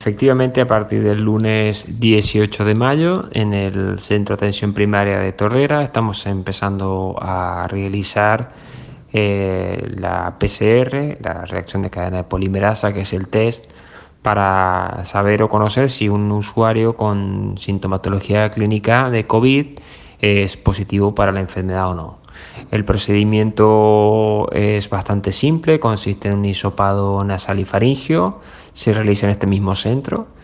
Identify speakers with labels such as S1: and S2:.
S1: efectivamente, a partir del lunes 18 de mayo, en el Centro de Atención Primaria de Tordera, estamos empezando a realizar la PCR, la reacción de cadena de polimerasa, que es el test para saber o conocer si un usuario con sintomatología clínica de COVID es positivo para la enfermedad o no. El procedimiento es bastante simple, consiste en un hisopado nasal y faríngeo, se realiza en este mismo centro